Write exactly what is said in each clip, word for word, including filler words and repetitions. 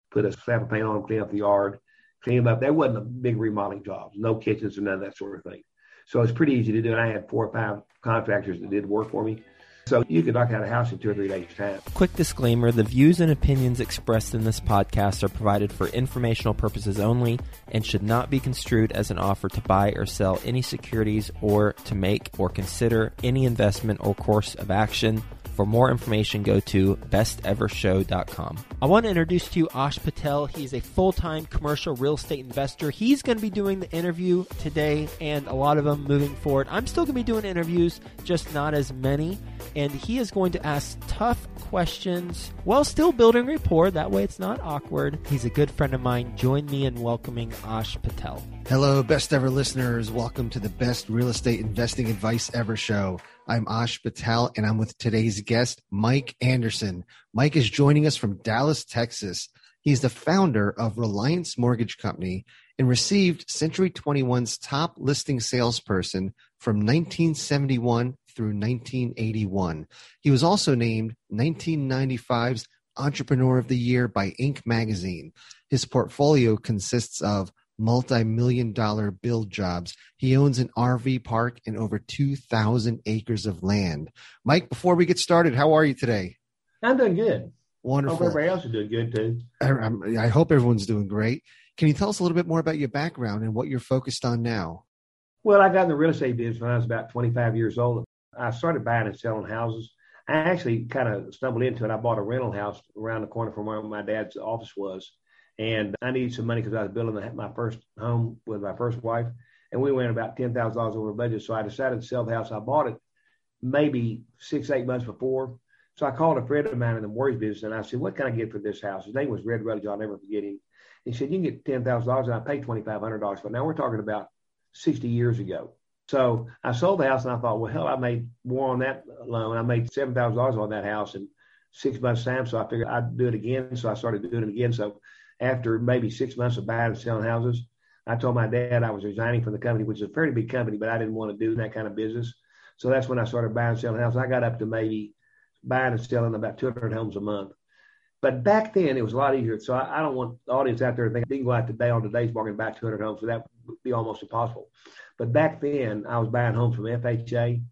put a slap of paint on them, clean up the yard, clean them up. There wasn't a big remodeling jobs, no kitchens or none of that sort of thing. So it's pretty easy to do. And I had four or five contractors that did work for me. So you could knock out a house in two or three days' time. Quick disclaimer, the views and opinions expressed in this podcast are provided for informational purposes only and should not be construed as an offer to buy or sell any securities or to make or consider any investment or course of action. For more information, go to best ever show dot com. I want to introduce to you Ash Patel. He's a full-time commercial real estate investor. He's going to be doing the interview today and a lot of them moving forward. I'm still going to be doing interviews, just not as many. And he is going to ask tough questions while still building rapport. That way it's not awkward. He's a good friend of mine. Join me in welcoming Ash Patel. Hello, best ever listeners. Welcome to the best real estate investing advice ever show. I'm Ash Patel, and I'm with today's guest, Mike Anderson. Mike is joining us from Dallas, Texas. He's the founder of Reliance Mortgage Company and received Century twenty-one's top listing salesperson from nineteen seventy-one through nineteen eighty-one. He was also named nineteen ninety-five's Entrepreneur of the Year by Inc magazine. His portfolio consists of multi-million dollar build jobs. He owns an R V park and over two thousand acres of land. Mike, before we get started, how are you today? I'm doing good. Wonderful. Hope everybody else is doing good too. I, I hope everyone's doing great. Can you tell us a little bit more about your background and what you're focused on now? Well, I got in the real estate business when I was about twenty-five years old. I started buying and selling houses. I actually kind of stumbled into it. I bought a rental house around the corner from where my dad's office was. And I needed some money because I was building the, my first home with my first wife. And we went about ten thousand dollars over budget. So I decided to sell the house. I bought it maybe six, eight months before. So I called a friend of mine in the mortgage business and I said, what can I get for this house? His name was Red Rutledge. I'll never forget him. He said, you can get ten thousand dollars and I paid twenty-five hundred dollars for it. Now we're talking about sixty years ago. So I sold the house and I thought, well, hell, I made more on that loan. I made seven thousand dollars on that house in six months' time. So I figured I'd do it again. So I started doing it again. So after maybe six months of buying and selling houses, I told my dad I was resigning from the company, which is a fairly big company, but I didn't want to do that kind of business. So that's when I started buying and selling houses. I got up to maybe buying and selling about two hundred homes a month. But back then, it was a lot easier. So I, I don't want the audience out there to think they can go out today on today's market and buy two hundred homes. So that would be almost impossible. But back then, I was buying homes from F H A,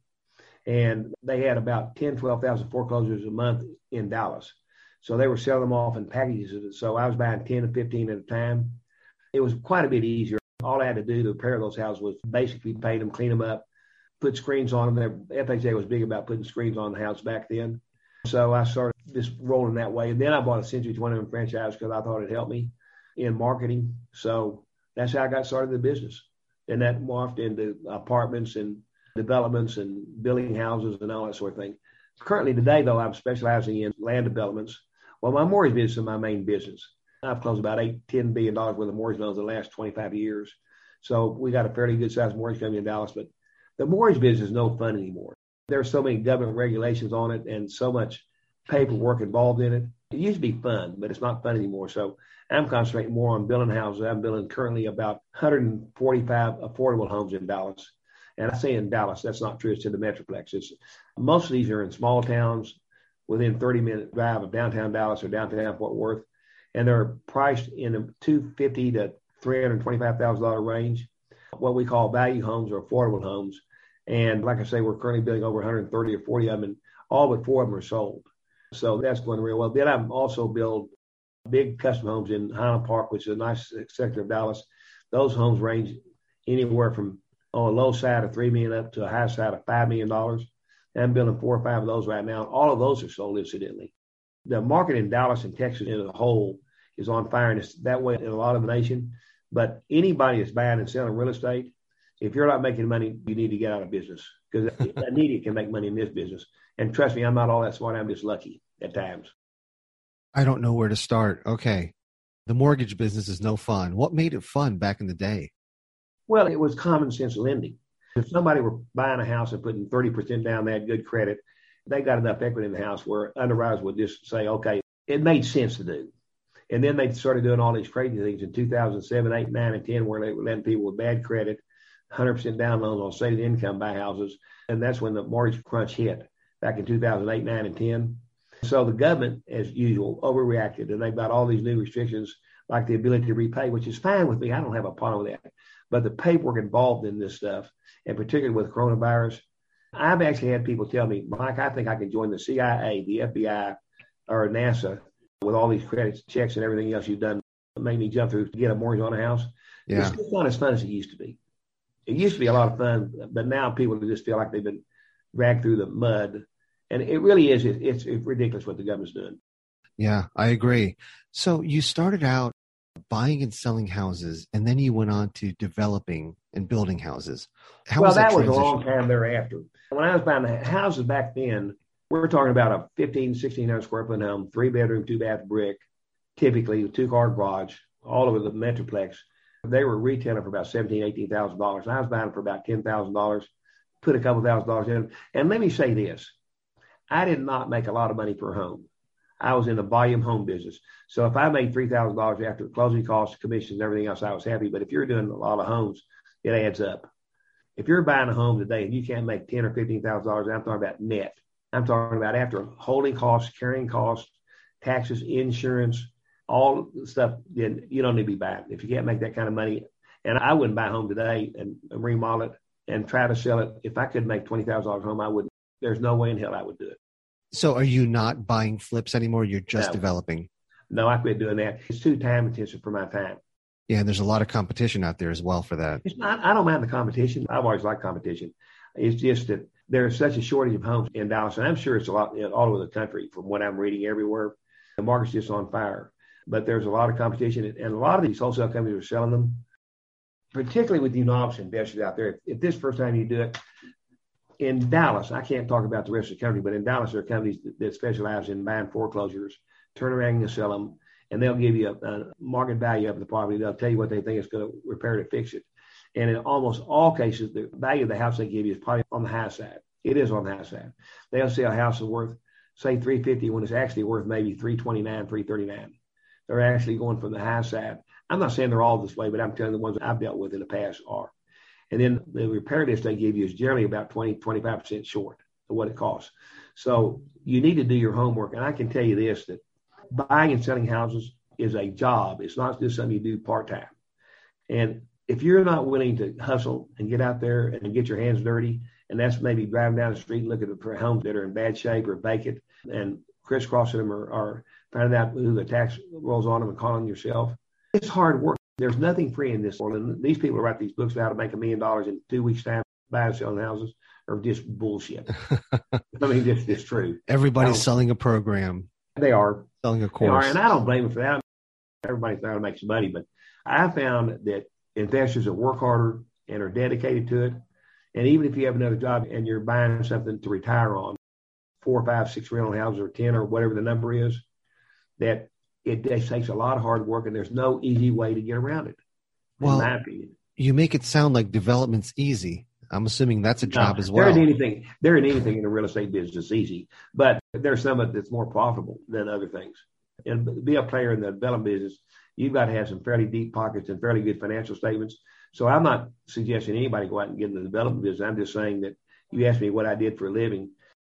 and they had about ten, twelve thousand foreclosures a month in Dallas. So they were selling them off in packages. So I was buying ten to fifteen at a time. It was quite a bit easier. All I had to do to repair those houses was basically paint them, clean them up, put screens on them. F H A was big about putting screens on the house back then. So I started just rolling that way. And then I bought a Century twenty-one franchise because I thought it'd help me in marketing. So that's how I got started in the business. And that morphed into apartments and developments and building houses and all that sort of thing. Currently today, though, I'm specializing in land developments. Well, my mortgage business is my main business. I've closed about eight, ten billion dollars worth of mortgage loans in the last twenty-five years. So we got a fairly good sized mortgage company in Dallas, but the mortgage business is no fun anymore. There's so many government regulations on it and so much paperwork involved in it. It used to be fun, but it's not fun anymore. So I'm concentrating more on building houses. I'm building currently about one hundred forty-five affordable homes in Dallas. And I say in Dallas, that's not true. It's in the Metroplex. It's, most of these are in small towns within thirty minute drive of downtown Dallas or downtown Fort Worth. And they're priced in the two hundred fifty thousand to three hundred twenty-five thousand dollars range, what we call value homes or affordable homes. And like I say, we're currently building over one hundred thirty or forty of them, and all but four of them are sold. So that's going real well. Then I'm also build big custom homes in Highland Park, which is a nice sector of Dallas. Those homes range anywhere from on a low side of three million dollars up to a high side of five million dollars. And I'm building four or five of those right now. All of those are sold, incidentally. The market in Dallas and Texas as a whole is on fire, and it's that way in a lot of the nation. But anybody that's buying and selling real estate, if you're not making money, you need to get out of business, because an idiot can make money in this business. And trust me, I'm not all that smart. I'm just lucky at times. I don't know where to start. Okay. The mortgage business is no fun. What made it fun back in the day? Well, it was common sense lending. If somebody were buying a house and putting thirty percent down, they had good credit, they got enough equity in the house where underwriters would just say, okay, it made sense to do. And then they started doing all these crazy things in two thousand seven, eight, nine, and ten, where they were letting people with bad credit, one hundred percent down loans on stated income buy houses. And that's when the mortgage crunch hit back in two thousand eight, nine, and ten. So the government, as usual, overreacted, and they've got all these new restrictions like the ability to repay, which is fine with me. I don't have a problem with that. But the paperwork involved in this stuff, and particularly with coronavirus, I've actually had people tell me, Mike, I think I can join the C I A, the F B I, or NASA with all these credits, checks, and everything else you've done to make me jump through to get a mortgage on a house. Yeah. It's just not as fun as it used to be. It used to be a lot of fun, but now people just feel like they've been dragged through the mud. And it really is, it's, it's ridiculous what the government's doing. Yeah, I agree. So you started out buying and selling houses, and then you went on to developing and building houses. How well, was that, that was transition? a long time thereafter. When I was buying the houses back then, we were talking about a fifteen, sixteen hundred square foot home, three bedroom, two bath brick, typically a two car garage, all over the Metroplex. They were retailing for about seventeen thousand dollars, eighteen thousand dollars. I was buying them for about ten thousand dollars, put a couple thousand dollars in. And let me say this, I did not make a lot of money per home. I was in the volume home business. So if I made three thousand dollars after closing costs, commissions, everything else, I was happy. But if you're doing a lot of homes, it adds up. If you're buying a home today and you can't make ten thousand dollars or fifteen thousand dollars, I'm talking about net. I'm talking about after holding costs, carrying costs, taxes, insurance, all the stuff, then you don't need to be buying. If you can't make that kind of money, and I wouldn't buy a home today and, and remodel it and try to sell it. If I could make twenty thousand dollars home, I wouldn't. There's no way in hell I would do it. So are you not buying flips anymore? You're just No. developing? No, I quit doing that. It's too time intensive for my time. Yeah, and there's a lot of competition out there as well for that. It's not, I don't mind the competition. I've always liked competition. It's just that there's such a shortage of homes in Dallas, and I'm sure it's a lot you know, all over the country from what I'm reading everywhere. The market's just on fire. But there's a lot of competition, and a lot of these wholesale companies are selling them, particularly with you novice investors out there. If, if this is the first time you do it, in Dallas, I can't talk about the rest of the country, but in Dallas, there are companies that, that specialize in buying foreclosures, turn around and sell them, and they'll give you a, a market value of the property. They'll tell you what they think it's going to repair to fix it. And in almost all cases, the value of the house they give you is probably on the high side. It is on the high side. They'll say a house is worth, say, three hundred fifty thousand dollars when it's actually worth maybe three hundred twenty-nine thousand dollars, three hundred thirty-nine thousand dollars. They're actually going from the high side. I'm not saying they're all this way, but I'm telling you the ones I've dealt with in the past are. And then the repair list they give you is generally about twenty, twenty-five percent short of what it costs. So you need to do your homework. And I can tell you this, that buying and selling houses is a job. It's not just something you do part-time. And if you're not willing to hustle and get out there and get your hands dirty, and that's maybe driving down the street and looking for homes that are in bad shape or vacant and crisscrossing them or, or finding out who the tax rolls on them and calling yourself, it's hard work. There's nothing free in this world. And these people who write these books about how to make a million dollars in two weeks' time buying and selling houses are just bullshit. I mean, it's just true. Everybody's selling a program. They are. Selling a They course. are, and I don't blame them for that. Everybody's trying to make some money, but I found that investors that work harder and are dedicated to it, and even if you have another job and you're buying something to retire on, four, five, six rental houses or ten or whatever the number is, that it takes a lot of hard work and there's no easy way to get around it, well, in my opinion. You make it sound like development's easy. I'm assuming that's a job no, as well. There isn't anything, there isn't anything in the real estate business that's easy, but there's some of it that's more profitable than other things. And to be a player in the development business, you've got to have some fairly deep pockets and fairly good financial statements. So I'm not suggesting anybody go out and get in the development business. I'm just saying that you asked me what I did for a living.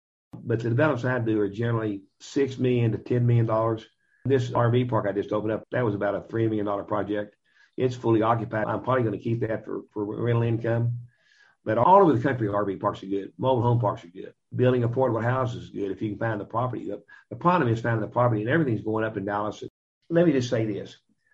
But the developments I do are generally six million dollars to ten million dollars. This R V park I just opened up, that was about a three million dollars project. It's fully occupied. I'm probably going to keep that for, for rental income. But all over the country, R V parks are good. Mobile home parks are good. Building affordable houses is good if you can find the property. The, the problem is finding the property, and everything's going up in Dallas. Let me just say this.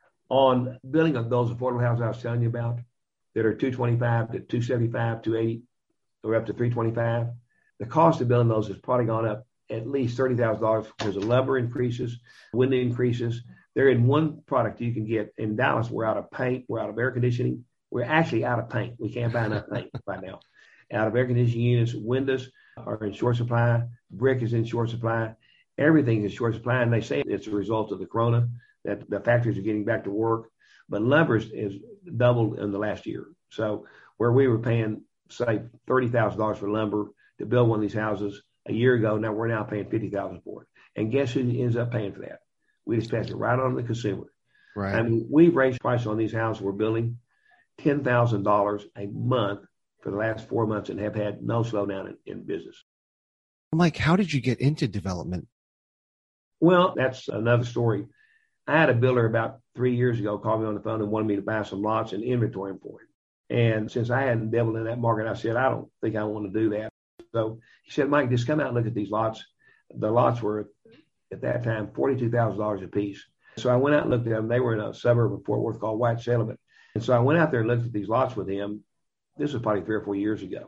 On building of those affordable houses I was telling you about that are two twenty-five to two seventy-five, two eighty, or up to three twenty-five, the cost of building those has probably gone up at least thirty thousand dollars because the lumber increases, wind increases. They're in one product you can get. In Dallas, we're out of paint, we're out of air conditioning. We're actually out of paint. We can't buy enough paint right now. Out of air conditioning units, windows are in short supply, brick is in short supply, everything's in short supply, and they say it's a result of the corona, that the factories are getting back to work. But lumber is doubled in the last year. So where we were paying, say, thirty thousand dollars for lumber to build one of these houses a year ago, now we're now paying fifty thousand dollars for it. And guess who ends up paying for that? We just pass it right on to the consumer. Right. I mean, we've raised prices on these houses we're building ten thousand dollars a month for the last four months and have had no slowdown in, in business. Mike, how did you get into development? Well, that's another story. I had a builder about three years ago call me on the phone and wanted me to buy some lots and inventory them for him. And since I hadn't dabbled in that market, I said, I don't think I want to do that. So he said, Mike, just come out and look at these lots. The lots were at that time forty-two thousand dollars a piece. So I went out and looked at them. They were in a suburb of Fort Worth called White Settlement. And so I went out there and looked at these lots with him. This was probably three or four years ago.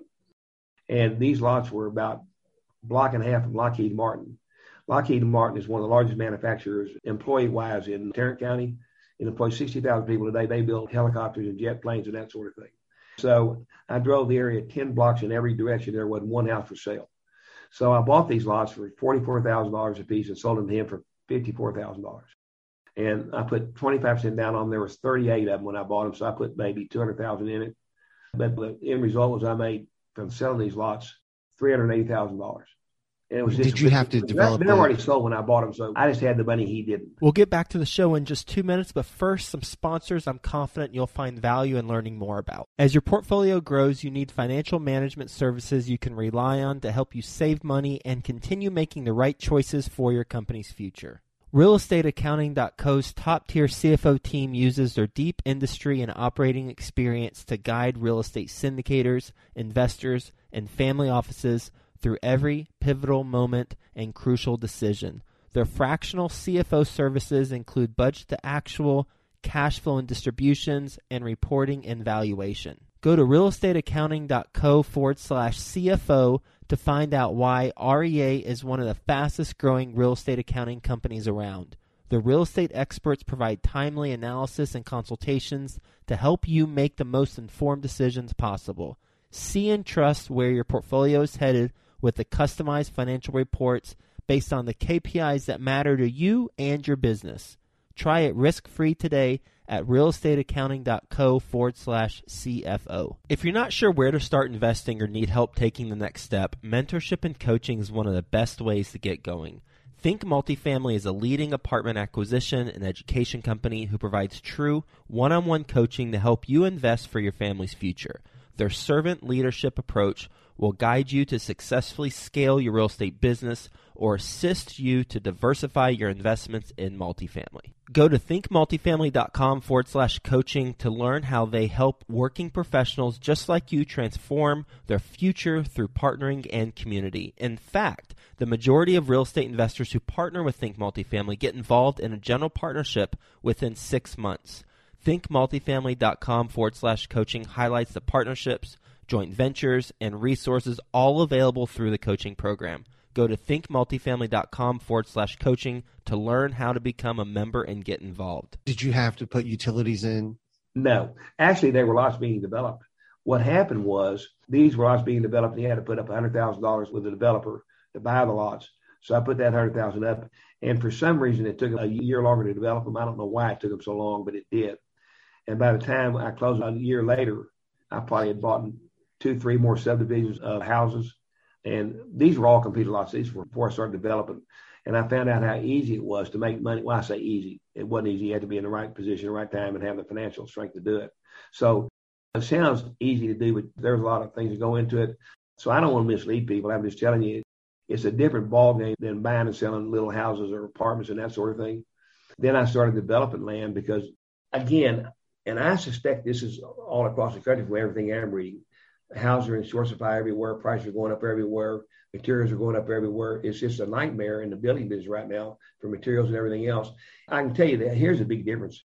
And these lots were about a block and a half from Lockheed Martin. Lockheed Martin is one of the largest manufacturers employee-wise in Tarrant County. It employs sixty thousand people today. They build helicopters and jet planes and that sort of thing. So I drove the area ten blocks in every direction. There wasn't one house for sale. So I bought these lots for forty-four thousand dollars a piece and sold them to him for fifty-four thousand dollars. And I put twenty-five percent down on them. There was thirty-eight of them when I bought them. So I put maybe two hundred thousand dollars in it. But the end result was I made from selling these lots three hundred eighty thousand dollars. And it was just, Did you have to develop? They were already sold when I bought them, so I just had the money. He didn't. We'll get back to the show in just two minutes, but first, some sponsors I'm confident you'll find value in learning more about. As your portfolio grows, you need financial management services you can rely on to help you save money and continue making the right choices for your company's future. real estate accounting dot co's top-tier C F O team uses their deep industry and operating experience to guide real estate syndicators, investors, and family offices through every pivotal moment and crucial decision. Their fractional C F O services include budget to actual, cash flow and distributions, and reporting and valuation. Go to real estate accounting dot co forward slash C F O to find out why R E A is one of the fastest growing real estate accounting companies around. The real estate experts provide timely analysis and consultations to help you make the most informed decisions possible. See and trust where your portfolio is headed with the customized financial reports based on the K P Is that matter to you and your business. Try it risk-free today at real estate accounting dot co forward slash C F O. If you're not sure where to start investing or need help taking the next step, mentorship and coaching is one of the best ways to get going. Think Multifamily is a leading apartment acquisition and education company who provides true one-on-one coaching to help you invest for your family's future. Their servant leadership approach will guide you to successfully scale your real estate business or assist you to diversify your investments in multifamily. Go to think multifamily dot com forward slash coaching to learn how they help working professionals just like you transform their future through partnering and community. In fact, the majority of real estate investors who partner with Think Multifamily get involved in a general partnership within six months. think multifamily dot com forward slash coaching highlights the partnerships, joint ventures, and resources all available through the coaching program. Go to think multifamily dot com forward slash coaching to learn how to become a member and get involved. Did you have to put utilities in? No. Actually, there were lots being developed. What happened was these were lots being developed, and you had to put up one hundred thousand dollars with the developer to buy the lots. So I put that one hundred thousand dollars up. And for some reason, it took a year longer to develop them. I don't know why it took them so long, but it did. And by the time I closed a year later, I probably had bought two, three more subdivisions of houses. And these were all completed lots. These were before I started developing. And I found out how easy it was to make money. Well, I say easy. It wasn't easy. You had to be in the right position, the right time, and have the financial strength to do it. So it sounds easy to do, but there's a lot of things that go into it. So I don't want to mislead people. I'm just telling you, it's a different ballgame than buying and selling little houses or apartments and that sort of thing. Then I started developing land because, again, and I suspect this is all across the country from everything I'm reading. Houses are in short supply everywhere. Prices are going up everywhere. Materials are going up everywhere. It's just a nightmare in the building business right now for materials and everything else. I can tell you that here's a big difference.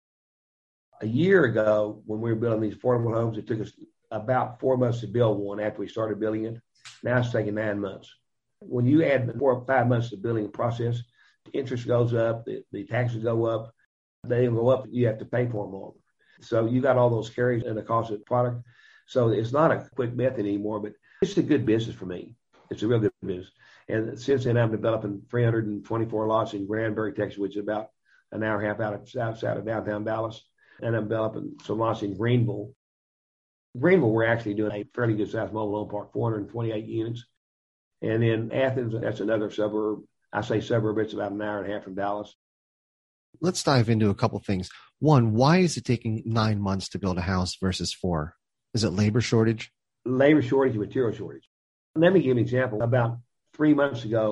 A year ago, when we were building these affordable homes, it took us about four months to build one after we started building it. Now it's taking nine months. When you add four or five months to the building process, the interest goes up, the, the taxes go up. They go up, you have to pay for them all. So you got all those carries and the cost of the product. So it's not a quick method anymore, but it's a good business for me. It's a real good business. And since then, I'm developing three hundred twenty-four lots in Granbury, Texas, which is about an hour and a half out of south side of downtown Dallas. And I'm developing some lots in Greenville. Greenville, we're actually doing a fairly good sized mobile home park, four hundred twenty-eight units. And in Athens, that's another suburb. I say suburb, it's about an hour and a half from Dallas. Let's dive into a couple things. One, why is it taking nine months to build a house versus four? Is it labor shortage? Labor shortage and material shortage. Let me give you an example. About three months ago,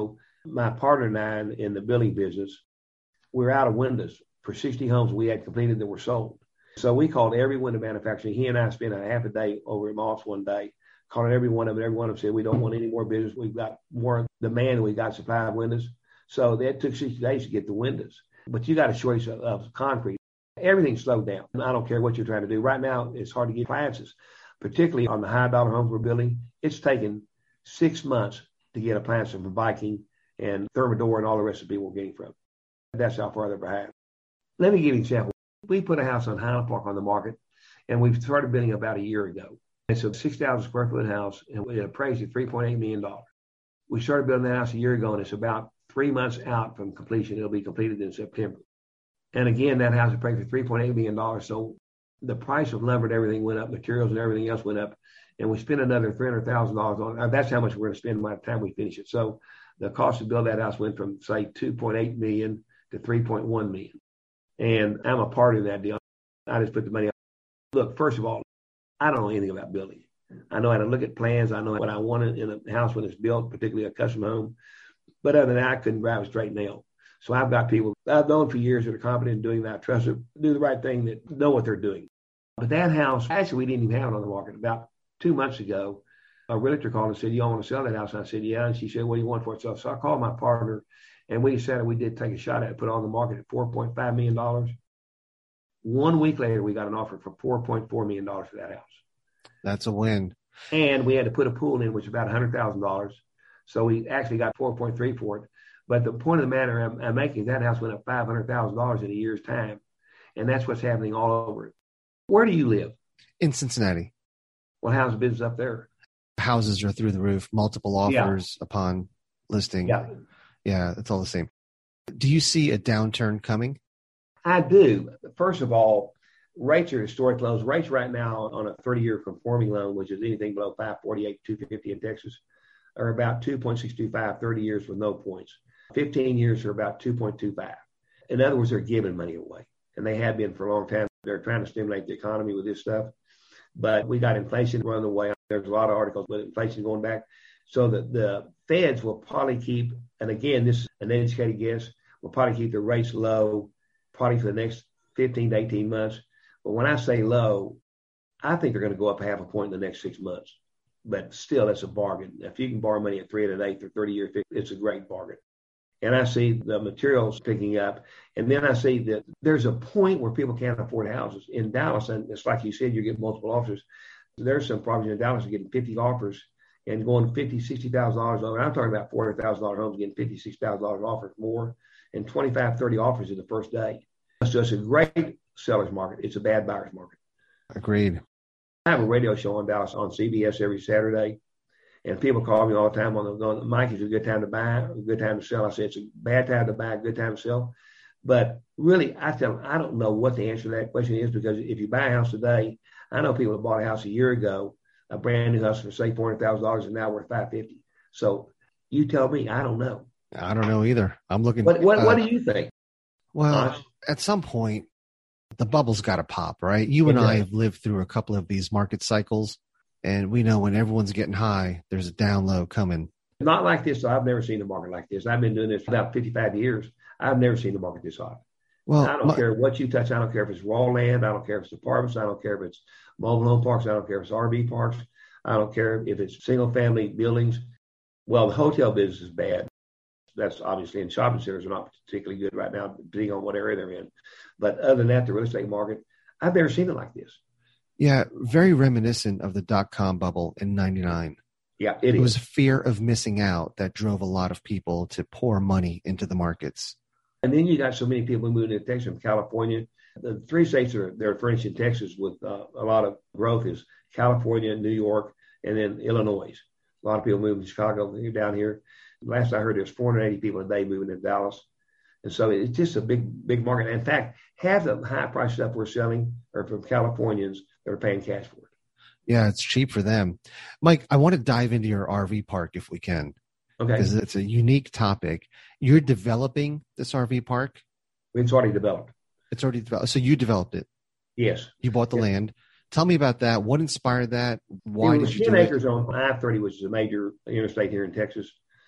my partner and I in, in the building business, we were out of windows for sixty homes we had completed that were sold. So we called every window manufacturer. He and I spent a half a day over at Moss one day, calling every one of them. Every one of them said, we don't want any more business. We've got more demand than we got supply of windows. So that took sixty days to get the windows. But you got a choice of, of concrete. Everything's slowed down. I don't care what you're trying to do. Right now, it's hard to get appliances, particularly on the high dollar homes we're building. It's taken six months to get appliances from Viking and Thermador and all the rest of the people we're getting from. That's how far they're behind. Let me give you an example. We put a house on Highland Park on the market, and we started building about a year ago. It's a six thousand square foot house, and it appraised at three point eight million dollars. We started building that house a year ago, and it's about three months out from completion. It'll be completed in September. And again, that house appraised for three point eight million dollars. So the price of lumber and everything went up, materials and everything else went up, and we spent another three hundred thousand dollars on it. That's how much we're going to spend by the time we finish it. So the cost to build that house went from, say, two point eight million dollars to three point one million dollars. And I'm a part of that deal. I just put the money up. Look, first of all, I don't know anything about building. I know how to look at plans. I know what I want in a house when it's built, particularly a custom home. But other than that, I couldn't drive a straight nail. So I've got people I've known for years that are competent in doing that, trust them, do the right thing, that know what they're doing. But that house, actually, we didn't even have it on the market. About two months ago, a realtor called and said, you all want to sell that house? And I said, yeah. And she said, what do you want for it? So, so I called my partner, and we decided we did take a shot at it, put it on the market at four point five million dollars. One week later, we got an offer for four point four million dollars for that house. That's a win. And we had to put a pool in, which is about one hundred thousand dollars. So we actually got four point three for it. But the point of the matter I'm, I'm making is that house went up five hundred thousand dollars in a year's time. And that's what's happening all over it. Where do you live? In Cincinnati. Well, how's the business up there? Houses are through the roof, multiple offers yeah. upon listing. Yeah. Yeah, it's all the same. Do you see a downturn coming? I do. First of all, rates are historic lows. Rates right now on a thirty-year conforming loan, which is anything below five forty-eight, two fifty in Texas, are about two point six two five, thirty years with no points. fifteen years are about two point two five. In other words, they're giving money away, and they have been for a long time. They're trying to stimulate the economy with this stuff. But we got inflation running away. There's a lot of articles with inflation going back. So that the feds will probably keep, and again, this is an educated guess, will probably keep the rates low probably for the next fifteen to eighteen months. But when I say low, I think they're going to go up half a point in the next six months. But still, that's a bargain. If you can borrow money at three and an eighth or thirty year, it's a great bargain. And I see the materials picking up. And then I see that there's a point where people can't afford houses. In Dallas, and it's like you said, you get multiple offers. There's some properties in Dallas that are getting fifty offers and going fifty thousand dollars, sixty thousand dollars over. I'm talking about four hundred thousand dollars homes getting fifty thousand dollars, sixty thousand dollars offers more, and twenty-five, thirty offers in the first day. So it's a great seller's market. It's a bad buyer's market. Agreed. I have a radio show on Dallas on C B S every Saturday, and people call me all the time on the going, Mike, is it a good time to buy, a good time to sell? I say it's a bad time to buy, a good time to sell. But really, I tell them, I don't know what the answer to that question is, because if you buy a house today, I know people that bought a house a year ago, a brand new house for say four hundred thousand dollars, and now worth five hundred fifty thousand dollars. So you tell me, I don't know. I don't know either. I'm looking. What What, uh, what do you think? Well, uh, at some point, the bubble's got to pop, right? You and I have lived through a couple of these market cycles, and we know when everyone's getting high, there's a down low coming. Not like this. So I've never seen a market like this. I've been doing this for about fifty-five years. I've never seen a market this hot. Well, I don't my, care what you touch. I don't care if it's raw land. I don't care if it's apartments. I don't care if it's mobile home parks. I don't care if it's R V parks. I don't care if it's single family buildings. Well, the hotel business is bad. That's obviously in shopping centers are not particularly good right now, depending on what area they're in. But other than that, the real estate market, I've never seen it like this. Yeah, very reminiscent of the dot-com bubble in ninety-nine. Yeah, it, it is. was fear of missing out that drove a lot of people to pour money into the markets. And then you got so many people moving into Texas from California. The three states that are, that are furnished in Texas with uh, a lot of growth is California, New York, and then Illinois. A lot of people moving to Chicago, they're down here. Last I heard, there's four hundred eighty people a day moving to Dallas. And so it's just a big, big market. In fact, half the high price stuff we're selling are from Californians that are paying cash for it. Yeah, it's cheap for them. Mike, I want to dive into your R V park if we can. Okay. Because it's a unique topic. You're developing this R V park? It's already developed. It's already developed. So you developed it? Yes. You bought the yes. land. Tell me about that. What inspired that? Why it did was you ten do acres it? on I thirty, which is a major interstate here in Texas.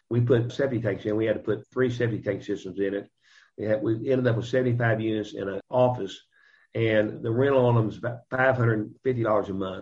we put septic tanks in. We had to put three septic tank systems in it. We, had, we ended up with seventy-five units in an office, and the rental on them is about five hundred fifty dollars a month.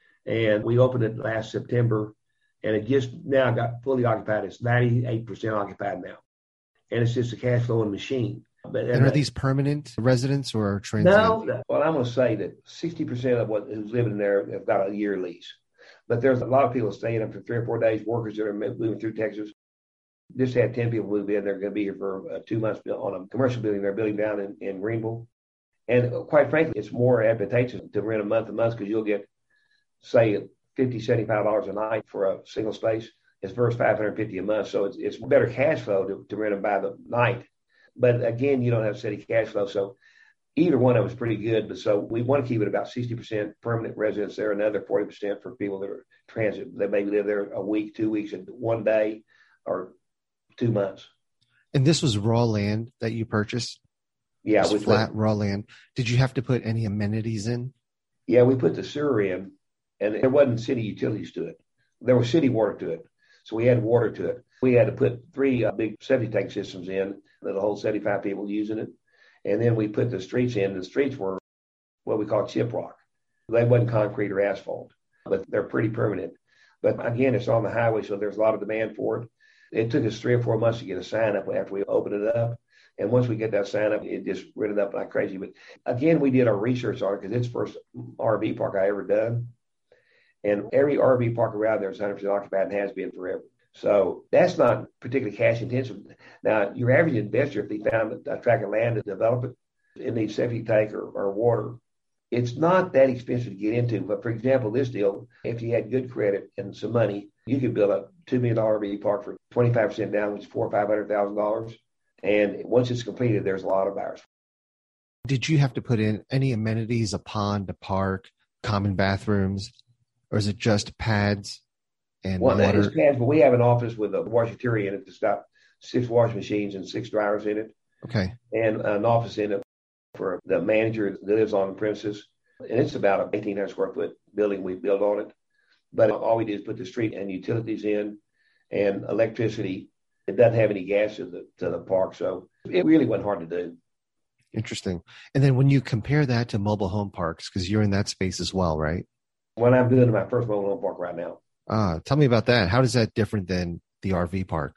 And we opened it last September, and it just now got fully occupied. It's ninety-eight percent occupied now. And it's just a cash flowing machine. But, and are these permanent residents or transient? No. Well, I'm going to say that sixty percent of what who's living there have got a year lease. But there's a lot of people staying up for three or four days, workers that are moving through Texas. Just had ten people move in. They're going to be here for uh, two months on a commercial building they're building down in, in Greenville. And quite frankly, it's more advantageous to rent a month to month because you'll get, say, fifty dollars, seventy-five dollars a night for a single space. It's versus five hundred fifty dollars a month. So it's, it's better cash flow to, to rent them by the night. But again, you don't have steady cash flow. So either one of them is pretty good. But so we want to keep it about sixty percent permanent residents there, another forty percent for people that are transit. They maybe live there a week, two weeks, and one day or two months. And this was raw land that you purchased? Yeah. We flat put, raw land. Did you have to put any amenities in? Yeah, we put the sewer in, and there wasn't city utilities to it. There was city water to it. So we had water to it. We had to put three uh, big septic tank systems in that'll hold seventy-five people using it. And then we put the streets in. The streets were what we call chip rock. They wasn't concrete or asphalt, but they're pretty permanent. But again, it's on the highway, so there's a lot of demand for it. It took us three or four months to get a sign up after we opened it up. And once we get that sign up, it just rented up like crazy. But again, we did our research on it because it's the first R V park I ever done. And every R V park around there is one hundred percent occupied and has been forever. So that's not particularly cash intensive. Now, your average investor, if they found a tract of land to develop it, it needs septic tank or, or water. It's not that expensive to get into. But for example, this deal, if you had good credit and some money, you could build a two million dollars R V park for twenty-five percent down, which is four or five hundred thousand dollars. And once it's completed, there's a lot of buyers. Did you have to put in any amenities, a pond, a park, common bathrooms, or is it just pads and well, water? It's pads, but we have an office with a washateria in it that's got six washing machines and six dryers in it. Okay. And an office in it for the manager that lives on the premises. And it's about an eighteen hundred square foot building we built on it. But all we did is put the street and utilities in and electricity. It doesn't have any gas to the to the park, so it really wasn't hard to do. Interesting. And then when you compare that to mobile home parks, because you're in that space as well, right? Well, I'm doing my first mobile home park right now. Ah, tell me about that. How does that different than the R V park?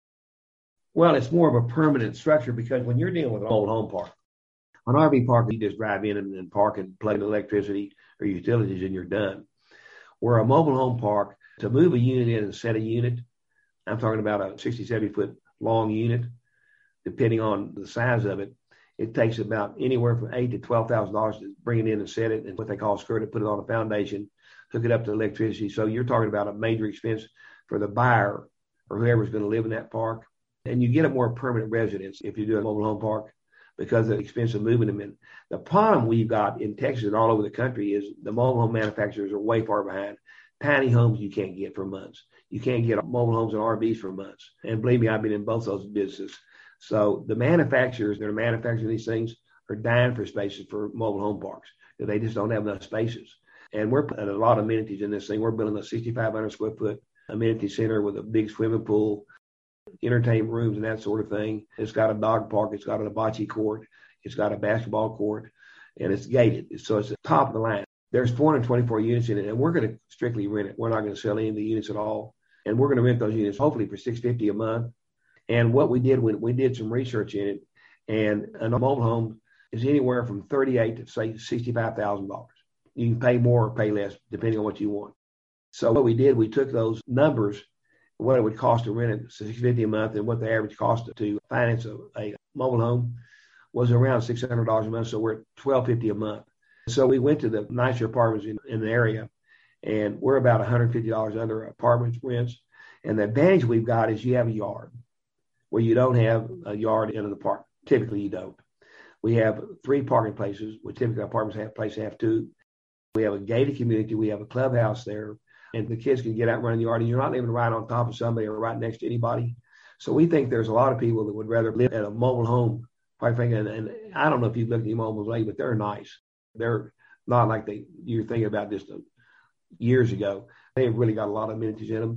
Well, it's more of a permanent structure because when you're dealing with an mobile home park, an R V park, you just drive in and, and park and plug the electricity or utilities and you're done. Where a mobile home park, to move a unit in and set a unit, I'm talking about a sixty, seventy foot long unit, depending on the size of it. It takes about anywhere from eight to twelve thousand dollars to bring it in and set it, and what they call skirt it, put it on a foundation, hook it up to electricity. So you're talking about a major expense for the buyer or whoever's going to live in that park. And you get a more permanent residence if you do a mobile home park because of the expense of moving them in. The problem we've got in Texas and all over the country is the mobile home manufacturers are way far behind. Tiny homes you can't get for months. You can't get mobile homes and R Vs for months. And believe me, I've been in both those businesses. So the manufacturers that are manufacturing these things are dying for spaces for mobile home parks. They just don't have enough spaces. And we're putting a lot of amenities in this thing. We're building a sixty-five hundred square foot amenity center with a big swimming pool, entertainment rooms and that sort of thing. It's got a dog park. It's got a bocce court. It's got a basketball court. And it's gated. So it's the top of the line. There's four hundred twenty-four units in it, and we're going to strictly rent it. We're not going to sell any of the units at all. And we're going to rent those units hopefully for six hundred fifty dollars a month. And what we did, we, we did some research in it, and a mobile home is anywhere from thirty-eight to, say, sixty-five thousand dollars. You can pay more or pay less, depending on what you want. So what we did, we took those numbers, what it would cost to rent it, six hundred fifty dollars a month, and what the average cost to finance a, a mobile home was around six hundred dollars a month, so we're at twelve fifty a month. So we went to the nicer apartments in, in the area, and we're about one hundred fifty dollars under apartment rents. And the advantage we've got is you have a yard where you don't have a yard in an apartment. Typically, you don't. We have three parking places, where typically apartments have places have two. We have a gated community. We have a clubhouse there, and the kids can get out and run in the yard, and you're not living right on top of somebody or right next to anybody. So we think there's a lot of people that would rather live at a mobile home, quite frankly. And, and I don't know if you've looked at the mobiles lately, but they're nice. They're not like they you're thinking about just years ago. They've really got a lot of amenities in them.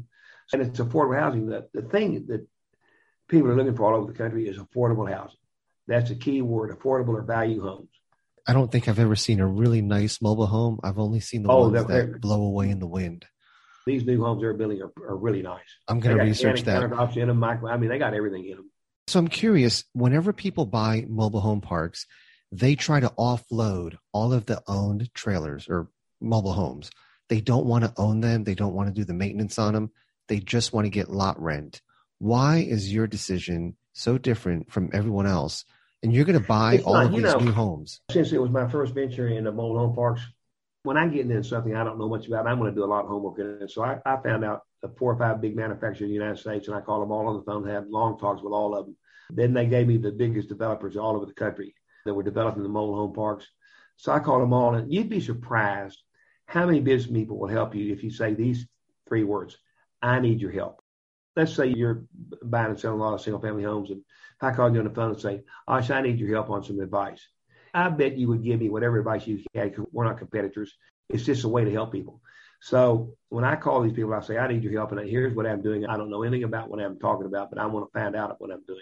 And it's affordable housing. The, the thing that people are looking for all over the country is affordable housing. That's the key word, affordable or value homes. I don't think I've ever seen a really nice mobile home. I've only seen the oh, ones that blow away in the wind. These new homes they're building are, are really nice. I'm going to research that. In them, micro, I mean, they got everything in them. So I'm curious, whenever people buy mobile home parks, they try to offload all of the owned trailers or mobile homes. They don't want to own them. They don't want to do the maintenance on them. They just want to get lot rent. Why is your decision so different from everyone else? And you're going to buy it's all not, of these know, new homes. Since it was my first venture in the mobile home parks, when I get into something I don't know much about, I'm going to do a lot of homework in it. So I, I found out the four or five big manufacturers in the United States, and I called them all on the phone, had long talks with all of them. Then they gave me the biggest developers all over the country that were developing the mobile home parks. So I called them all, and you'd be surprised how many business people will help you if you say these three words: I need your help. Let's say you're buying and selling a lot of single-family homes, and I called you on the phone and say, Ash, I need your help on some advice. I bet you would give me whatever advice you had, because we're not competitors. It's just a way to help people. So when I call these people, I say, I need your help, and here's what I'm doing. I don't know anything about what I'm talking about, but I want to find out what I'm doing.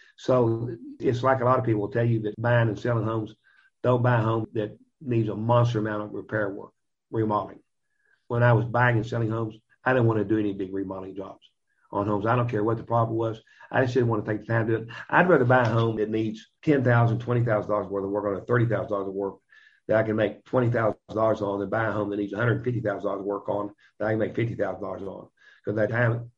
So it's like a lot of people will tell you that buying and selling homes, don't buy a home that needs a monster amount of repair work, remodeling. When I was buying and selling homes, I didn't want to do any big remodeling jobs on homes. I don't care what the problem was. I just didn't want to take the time to do it. I'd rather buy a home that needs ten thousand dollars, twenty thousand dollars worth of work on it, thirty thousand dollars of work that I can make twenty thousand dollars on, than buy a home that needs one hundred fifty thousand dollars of work on that I can make fifty thousand dollars on. Because that time,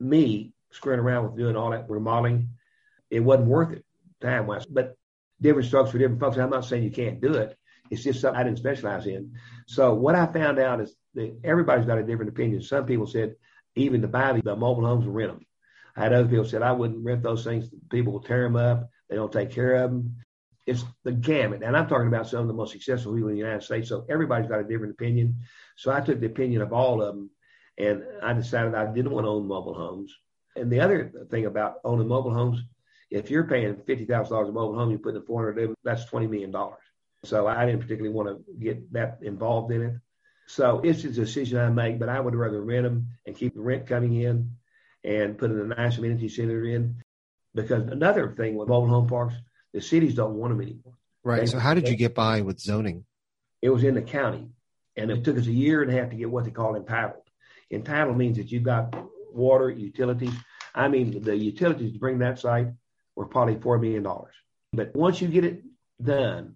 me screwing around with doing all that remodeling, it wasn't worth it time-wise. But different strokes for different folks. I'm not saying you can't do it. It's just something I didn't specialize in. So what I found out is that everybody's got a different opinion. Some people said even to buy the mobile homes and rent them. I had other people said I wouldn't rent those things. People will tear them up. They don't take care of them. It's the gamut. And I'm talking about some of the most successful people in the United States. So everybody's got a different opinion. So I took the opinion of all of them, and I decided I didn't want to own mobile homes. And the other thing about owning mobile homes, if you're paying fifty thousand dollars a mobile home, you're putting in four hundred, that's twenty million dollars. So I didn't particularly want to get that involved in it. So it's a decision I make, but I would rather rent them and keep the rent coming in and put in a nice amenity center in. Because another thing with mobile home parks, the cities don't want them anymore. Right. They, so how did they, you get by with zoning? It was in the county, and it took us a year and a half to get what they call entitled. Entitled means that you've got water, utilities. I mean, the utilities to bring that site were probably four million dollars. But once you get it done,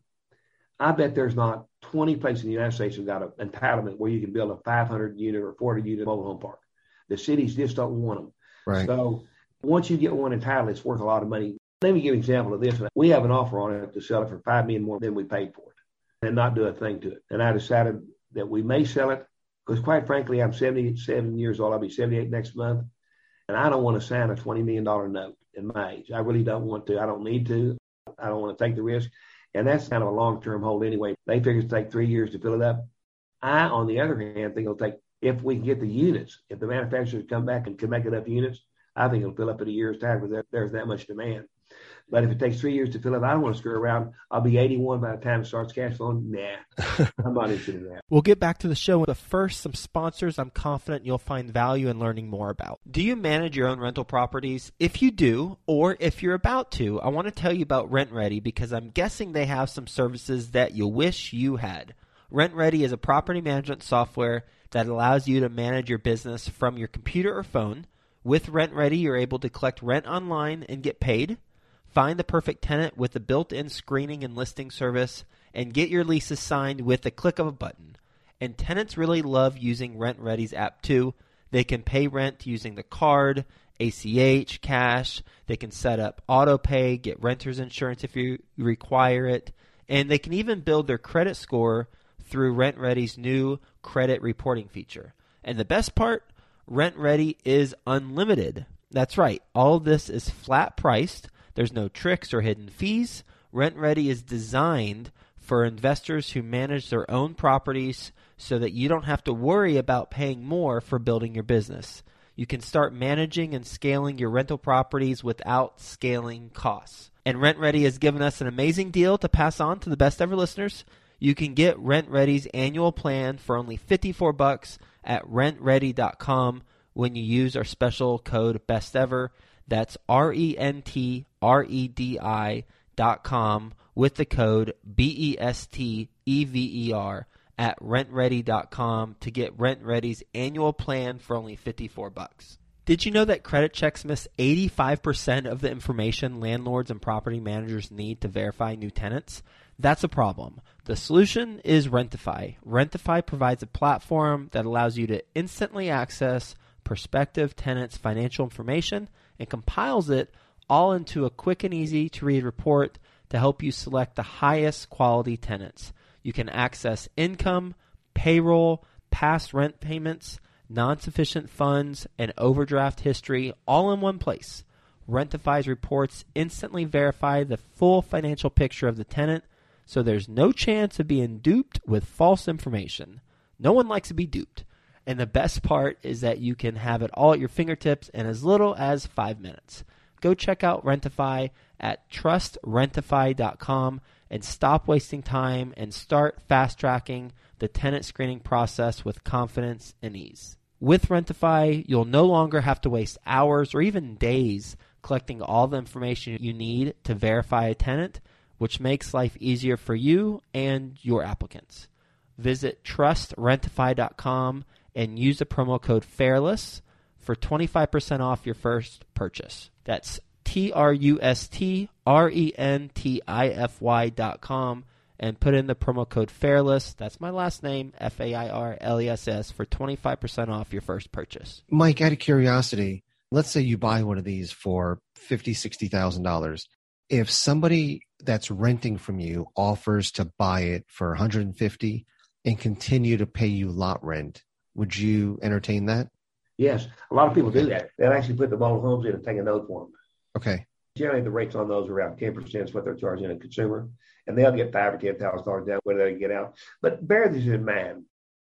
I bet there's not twenty places in the United States that got an entitlement where you can build a five hundred unit or four hundred unit mobile home park. The cities just don't want them. Right. So once you get one entitled, it's worth a lot of money. Let me give you an example of this. We have an offer on it to sell it for five million dollars more than we paid for it and not do a thing to it. And I decided that we may sell it because, quite frankly, I'm seventy-seven years old. I'll be seventy-eight next month. And I don't want to sign a twenty million dollars note in my age. I really don't want to. I don't need to. I don't want to take the risk. And that's kind of a long-term hold anyway. They figure it's take three years to fill it up. I, on the other hand, think it'll take, if we can get the units, if the manufacturers come back and can make enough units, I think it'll fill up in a year's time because there's that much demand. But if it takes three years to fill up, I don't want to screw around. I'll be eighty-one by the time it starts cash flowing. Nah, I'm not interested in that. We'll get back to the show, but first, some sponsors I'm confident you'll find value in learning more about. Do you manage your own rental properties? If you do, or if you're about to, I want to tell you about RentRedi because I'm guessing they have some services that you wish you had. RentRedi is a property management software that allows you to manage your business from your computer or phone. With RentRedi, you're able to collect rent online and get paid, find the perfect tenant with a built-in screening and listing service, and get your leases signed with the click of a button. And tenants really love using RentRedi's app too. They can pay rent using the card, A C H, cash. They can set up auto pay, get renter's insurance if you require it. And they can even build their credit score through RentRedi's new credit reporting feature. And the best part, RentRedi is unlimited. That's right. All of this is flat priced. There's no tricks or hidden fees. RentRedi is designed for investors who manage their own properties so that you don't have to worry about paying more for building your business. You can start managing and scaling your rental properties without scaling costs. And RentRedi has given us an amazing deal to pass on to the best ever listeners. You can get RentRedi's annual plan for only fifty-four bucks at rentredi dot com when you use our special code BESTEVER. That's R E N T R E D I dot com with the code B E S T E V E R at rent ready dot com to get RentReady's annual plan for only fifty-four bucks. Did you know that credit checks miss eighty-five percent of the information landlords and property managers need to verify new tenants? That's a problem. The solution is Rentify. Rentify provides a platform that allows you to instantly access prospective tenants' financial information and compiles it all into a quick and easy to read report to help you select the highest quality tenants. You can access income, payroll, past rent payments, non-sufficient funds, and overdraft history all in one place. Rentify's reports instantly verify the full financial picture of the tenant, so there's no chance of being duped with false information. No one likes to be duped. And the best part is that you can have it all at your fingertips in as little as five minutes. Go check out Rentify at trust rentify dot com and stop wasting time and start fast-tracking the tenant screening process with confidence and ease. With Rentify, you'll no longer have to waste hours or even days collecting all the information you need to verify a tenant, which makes life easier for you and your applicants. Visit trust rentify dot com and use the promo code FAIRLESS for twenty-five percent off your first purchase. That's T R U S T R E N T I F Y dot com and put in the promo code FAIRLESS. That's my last name, F A I R L E S S, for twenty-five percent off your first purchase. Mike, out of curiosity, let's say you buy one of these for fifty thousand dollars, sixty thousand dollars. If somebody that's renting from you offers to buy it for one hundred fifty dollars and continue to pay you lot rent, would you entertain that? Yes. A lot of people do that. They'll actually put the mobile homes in and take a note for them. Okay. Generally, the rates on those are around ten percent is what they're charging a consumer, and they'll get five or ten thousand dollars down whether they can get out. But bear this in mind: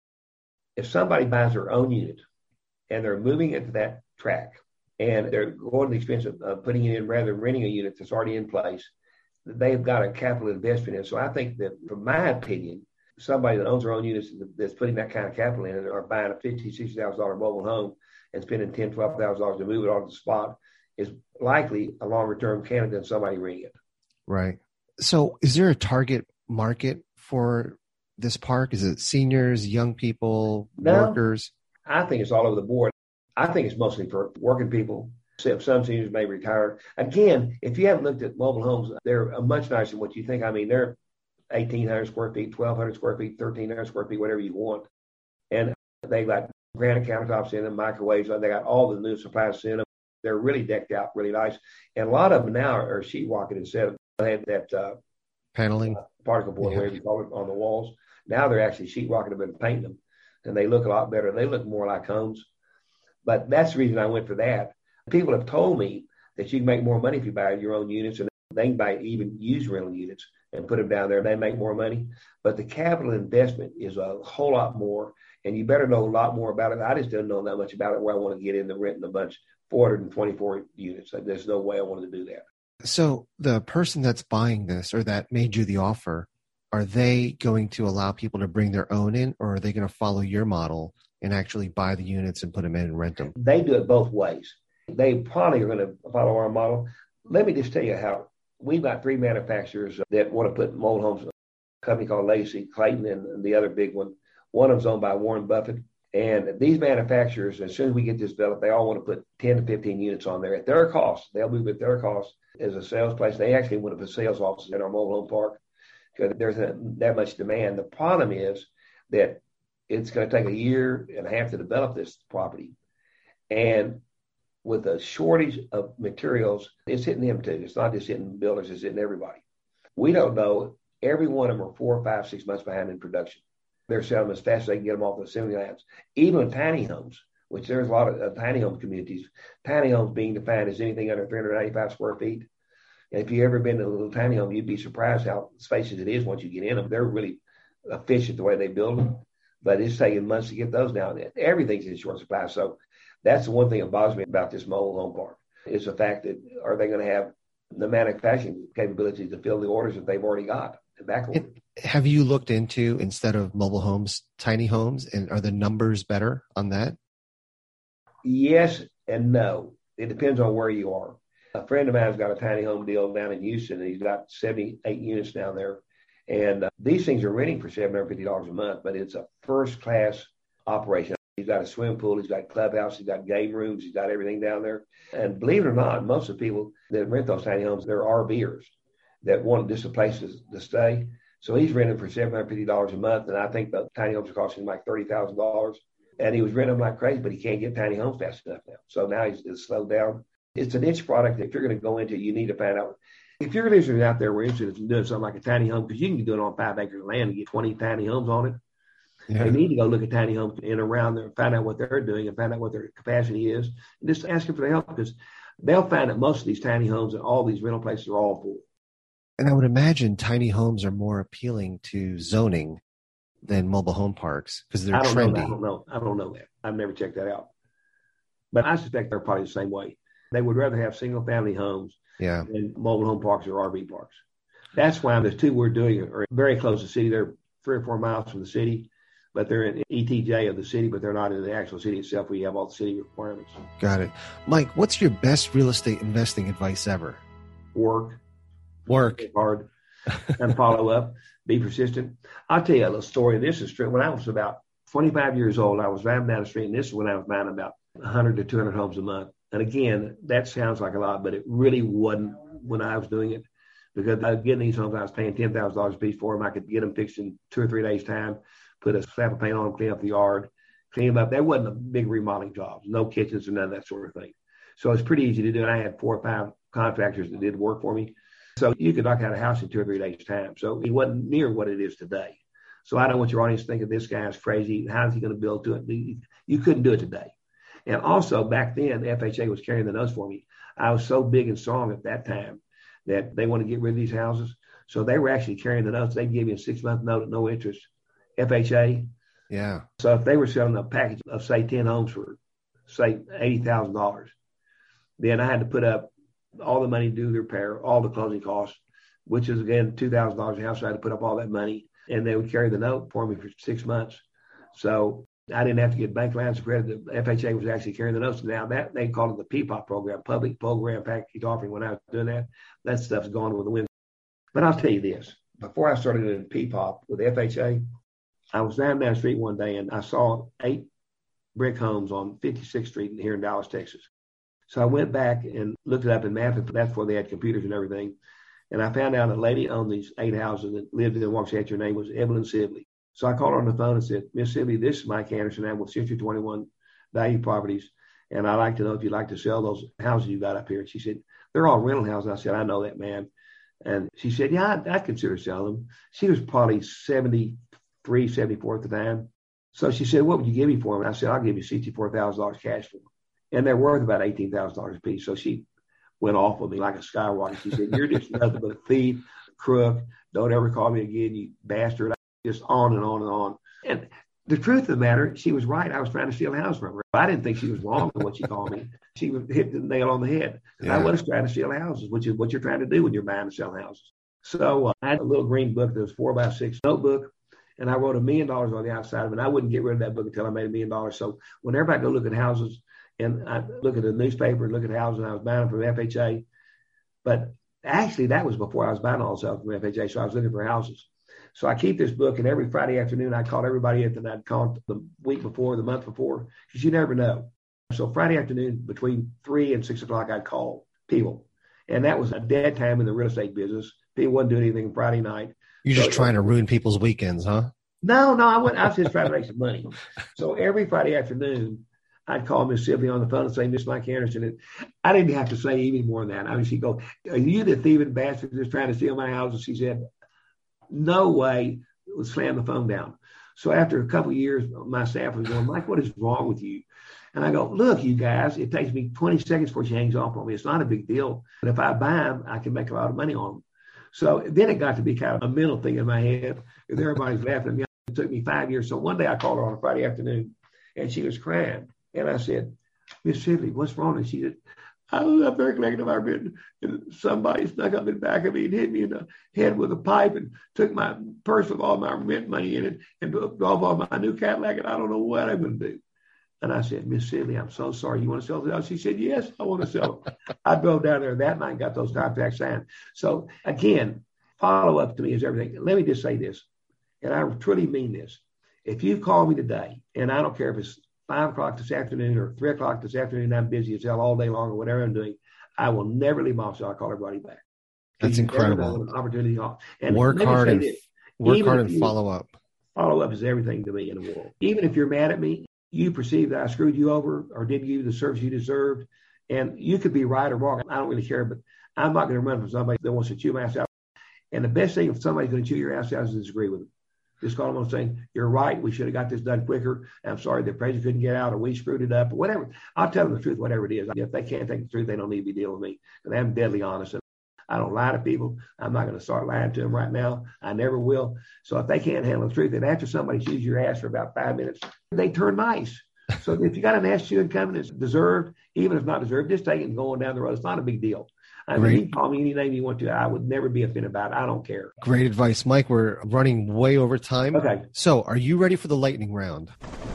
if somebody buys their own unit and they're moving into that track, and they're going to the expense of uh, putting it in rather than renting a unit that's already in place, they've got a capital investment in. So I think that, from my opinion, somebody that owns their own units that's putting that kind of capital in or buying a fifty thousand dollars, sixty thousand dollars mobile home and spending ten thousand dollars, twelve thousand dollars to move it on the spot is likely a longer-term candidate than somebody renting it. Right. So is there a target market for this park? Is it seniors, young people, no, workers? I think it's all over the board. I think it's mostly for working people. Some seniors may retire. Again, if you haven't looked at mobile homes, they're much nicer than what you think. I mean, they're eighteen hundred square feet, twelve hundred square feet, thirteen hundred square feet, whatever you want. And they got granite countertops in them, microwaves. They got all the new supplies in them. They're really decked out, really nice. And a lot of them now are sheetrocking instead of they had that uh, paneling, uh, particle board, yeah. whatever you call it, on the walls. Now they're actually sheetrocking them and painting them. And they look a lot better. They look more like homes. But that's the reason I went for that. People have told me that you can make more money if you buy your own units, and they can buy even used rental units and put them down there. They make more money. But the capital investment is a whole lot more, and you better know a lot more about it. I just don't know that much about it where I want to get into renting a bunch, four hundred twenty-four units. There's no way I wanted to do that. So the person that's buying this or that made you the offer, are they going to allow people to bring their own in, or are they going to follow your model and actually buy the units and put them in and rent them? They do it both ways. They probably are going to follow our model. Let me just tell you how we've got three manufacturers that want to put mobile homes. A company called Legacy, Clayton, and the other big one. One of them's owned by Warren Buffett. And these manufacturers, as soon as we get this developed, they all want to put ten to fifteen units on there at their cost. They'll move at their cost as a sales place. They actually want to put sales offices in our mobile home park because there's a, that much demand. The problem is that it's going to take a year and a half to develop this property. And with a shortage of materials, it's hitting them too. It's not just hitting builders, it's hitting everybody. We don't know. Every one of them are four, five, six months behind in production. They're selling them as fast as they can get them off the assembly lines. Even with tiny homes, which there's a lot of uh, tiny home communities. Tiny homes being defined as anything under three hundred ninety-five square feet. And if you've ever been to a little tiny home, you'd be surprised how spacious it is once you get in them. They're really efficient the way they build them. But it's taking months to get those down. Everything's in short supply. So that's the one thing that bothers me about this mobile home park is the fact that are they going to have the manufacturing capabilities to fill the orders that they've already got, the back order. Have you looked into, instead of mobile homes, tiny homes, and are the numbers better on that? Yes and no. It depends on where you are. A friend of mine's got a tiny home deal down in Houston, and he's got seventy-eight units down there. And uh, these things are renting for seven hundred fifty dollars a month, but it's a first-class operation. He's got a swimming pool, he's got clubhouse, he's got game rooms, he's got everything down there. And believe it or not, most of the people that rent those tiny homes, they're RVers that want just a place to, to stay. So he's renting for seven hundred fifty dollars a month, and I think the tiny homes are costing him like thirty thousand dollars. And he was renting them like crazy, but he can't get tiny homes fast enough now. So now he's, he's slowed down. It's a niche product that if you're going to go into, you need to find out. If your listeners out there were interested in doing something like a tiny home, because you can do it on five acres of land and get twenty tiny homes on it, yeah. They need to go look at tiny homes in and around there and find out what they're doing and find out what their capacity is. And just ask them for the help, because they'll find that most of these tiny homes and all these rental places are all full. And I would imagine tiny homes are more appealing to zoning than mobile home parks because they're I don't trendy. Know I don't know. I don't know that. I've never checked that out. But I suspect they're probably the same way. They would rather have single-family homes yeah. than mobile home parks or R V parks. That's why the two we're doing are very close to the city. They're three or four miles from the city, but they're in E T J of the city, but they're not in the actual city itself. We have all the city requirements. Got it. Mike, what's your best real estate investing advice ever? Work. Work. Work hard and follow up. Be persistent. I'll tell you a little story. This is true. When I was about twenty-five years old, I was driving down the street, and this is when I was buying about one hundred to two hundred homes a month. And again, that sounds like a lot, but it really wasn't when I was doing it, because I was getting these homes, I was paying ten thousand dollars a piece for them. I could get them fixed in two or three days' time, put a slab of paint on them, clean up the yard, clean them up. That wasn't a big remodeling job, no kitchens or none of that sort of thing. So it's pretty easy to do. And I had four or five contractors that did work for me. So you could knock out a house in two or three days' time. So it wasn't near what it is today. So I don't want your audience to think of this guy's crazy. How is he going to build to it? You couldn't do it today. And also back then, F H A was carrying the notes for me. I was so big and strong at that time that they want to get rid of these houses. So they were actually carrying the notes. They'd give you a six-month note at no interest, F H A. Yeah. So if they were selling a package of, say, ten homes for, say, eighty thousand dollars, then I had to put up all the money to do the repair, all the closing costs, which is, again, two thousand dollars a house. So I had to put up all that money, and they would carry the note for me for six months. So I didn't have to get bank lines of credit. The F H A was actually carrying the notes. Now that they called it the P POP program, Public Program Package Offering. When I was doing that, that stuff's gone with the wind. But I'll tell you this: before I started doing P POP with F H A, I was down down the street one day and I saw eight brick homes on fifty-sixth Street here in Dallas, Texas. So I went back and looked it up in math. That's before they had computers and everything. And I found out a lady owned these eight houses that lived in the Waxahachie. Her name was Evelyn Sibley. So I called her on the phone and said, Miss Sibley, this is Mike Anderson. I'm with Century twenty-one Value Properties, and I'd like to know if you'd like to sell those houses you got up here. And she said, they're all rental houses. I said, I know that, man. And she said, yeah, I'd, I'd consider selling them. She was probably seventy-three, seventy-four at the time. So she said, what would you give me for them? And I said, I'll give you sixty-four thousand dollars cash for them. And they're worth about eighteen thousand dollars a piece. So she went off with me like a skyrocket. She said, you're just nothing but a thief, crook. Don't ever call me again, you bastard. Just on and on and on. And the truth of the matter, she was right. I was trying to steal a house from her. I didn't think she was wrong in what she called me. She hit the nail on the head. Yeah. I was trying to steal houses, which is what you're trying to do when you're buying and selling houses. So uh, I had a little green book that was four by six notebook, and I wrote a million dollars on the outside of it. And I wouldn't get rid of that book until I made a million dollars. So whenever I go look at houses, and I look at the newspaper and look at houses, and I was buying them from F H A. But actually, that was before I was buying all the stuff from F H A, so I was looking for houses. So I keep this book, and every Friday afternoon, I call everybody up, and I'd call the week before, the month before, because you never know. So Friday afternoon, between three and six o'clock, I'd call people. And that was a dead time in the real estate business. People wasn't doing anything Friday night. You're so, just trying to ruin people's weekends, huh? No, no, I wasn't. I was just trying to make some money. So every Friday afternoon, I'd call Miss Sibley on the phone and say, Miss Mike Anderson. And I didn't have to say any more than that. I mean, she'd go, are you the thieving bastard that's trying to steal my house? And she said, no way, would slam the phone down. So after a couple of years, my staff was going, Mike, what is wrong with you? And I go, look, you guys, it takes me twenty seconds before she hangs off on me. It's not a big deal. But if I buy them, I can make a lot of money on them. So then it got to be kind of a mental thing in my head. And everybody's laughing at me. It took me five years. So one day I called her on a Friday afternoon, and she was crying. And I said, Miss Sibley, what's wrong? And she said, I was up there collecting my rent, and somebody snuck up in the back of me and hit me in the head with a pipe and took my purse with all my rent money in it and drove off my new Cadillac, and I don't know what I'm going to do. And I said, Miss Sidley, I'm so sorry. You want to sell the house? She said, yes, I want to sell it. I drove down there that night and got those contracts signed. So again, follow-up to me is everything. Let me just say this, and I truly mean this. If you call me today, and I don't care if it's five o'clock this afternoon or three o'clock this afternoon, I'm busy as hell all day long or whatever I'm doing, I will never leave my office. I'll call everybody back. That's incredible. An opportunity off. And work hard and, this, work hard and follow up. Follow up is everything to me in the world. Even if you're mad at me, you perceive that I screwed you over or didn't give you the service you deserved, and you could be right or wrong. I don't really care, but I'm not going to run from somebody that wants to chew my ass out. And the best thing if somebody's going to chew your ass out is to disagree with them. Just call them on saying, you're right, we should have got this done quicker. I'm sorry the appraiser couldn't get out or we screwed it up or whatever. I'll tell them the truth, whatever it is. If they can't take the truth, they don't need to be dealing with me. Because I'm deadly honest. And I don't lie to people. I'm not going to start lying to them right now. I never will. So if they can't handle the truth, then after somebody chews your ass for about five minutes, they turn nice. So if you got an ass chewing coming that's deserved, even if not deserved, just take it and go on down the road. It's not a big deal. I mean, you can call me any name you want to. I would never be offended about it. I don't care. Great advice, Mike. We're running way over time. Okay. So are you ready for the lightning round?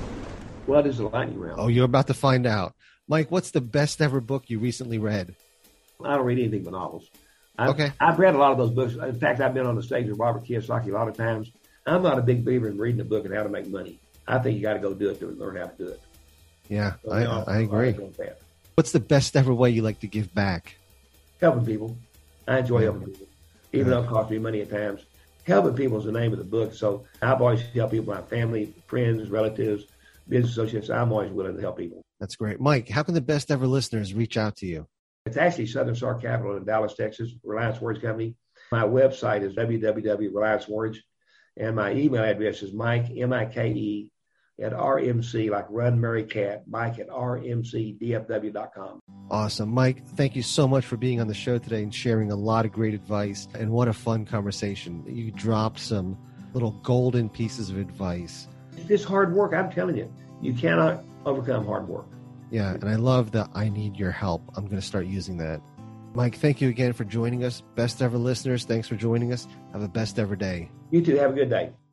What is the lightning round? Oh, you're about to find out. Mike, what's the best ever book you recently read? I don't read anything but novels. I've, okay. I've read a lot of those books. In fact, I've been on the stage with Robert Kiyosaki a lot of times. I'm not a big believer in reading a book and how to make money. I think you got to go do it to learn how to do it. Yeah, so, I, you know, I agree. I What's the best ever way you like to give back? Helping people. I enjoy helping people, even though it costs me money at times. Helping people is the name of the book. So I've always helped people, my family, friends, relatives, business associates. I'm always willing to help people. That's great. Mike, how can the best ever listeners reach out to you? It's actually Southern Star Capital in Dallas, Texas, Reliance Mortgage Company. My website is w w w dot reliance mortgage, and my email address is Mike, M I K E, at R M C, like Run, Mary Cat, Mike at R M C D F W dot com. Awesome. Mike, thank you so much for being on the show today and sharing a lot of great advice. And what a fun conversation. You dropped some little golden pieces of advice. It's hard work. I'm telling you, you cannot overcome hard work. Yeah, and I love the I need your help. I'm going to start using that. Mike, thank you again for joining us. Best ever listeners, thanks for joining us. Have a best ever day. You too. Have a good day.